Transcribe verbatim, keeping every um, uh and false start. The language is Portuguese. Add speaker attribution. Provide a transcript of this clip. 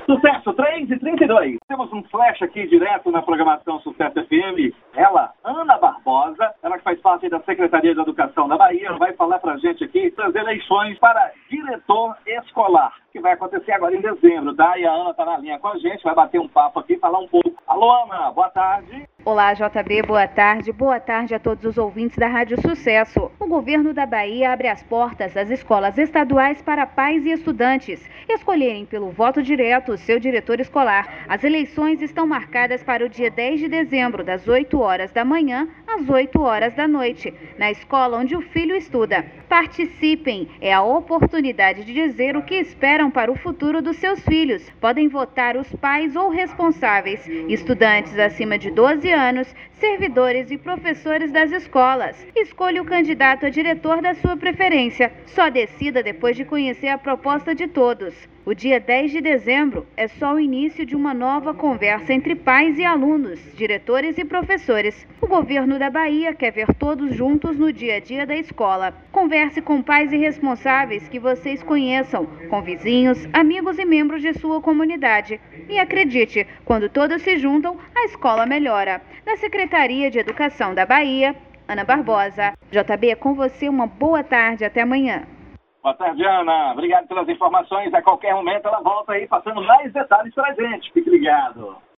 Speaker 1: Sucesso, três e trinta e dois. Temos um flash aqui direto na programação Sucesso F M. Ela, Ana Barbosa, ela que faz parte da Secretaria de Educação da Bahia, vai falar pra gente aqui das eleições para diretor escolar, que vai acontecer agora em dezembro, tá? E a Ana tá na linha com a gente, vai bater um papo aqui, falar um pouco. Alô, Ana, boa tarde.
Speaker 2: Olá, J B, boa tarde. Boa tarde a todos os ouvintes da Rádio Sucesso. O governo da Bahia abre as portas das escolas estaduais para pais e estudantes escolherem pelo voto direto o seu diretor escolar. As eleições estão marcadas para o dia dez de dezembro, das oito horas da manhã às oito horas da noite, na escola onde o filho estuda. Participem, é a oportunidade de dizer o que esperam para o futuro dos seus filhos. Podem votar os pais ou responsáveis, estudantes acima de doze anos, servidores e professores das escolas. Escolha o candidato a diretor da sua preferência. Só decida depois de conhecer a proposta de todos. O dia dez de dezembro é só o início de uma nova conversa entre pais e alunos, diretores e professores. O governo da Bahia quer ver todos juntos no dia a dia da escola. Converse com pais e responsáveis que vocês conheçam, com vizinhos, amigos e membros de sua comunidade. E acredite, quando todos se juntam, a escola melhora. Da Secretaria de Educação da Bahia, Ana Barbosa. J B, com você, uma boa tarde, até amanhã.
Speaker 1: Boa tarde, Ana. Obrigado pelas informações. A qualquer momento ela volta aí passando mais detalhes pra gente. Fique ligado.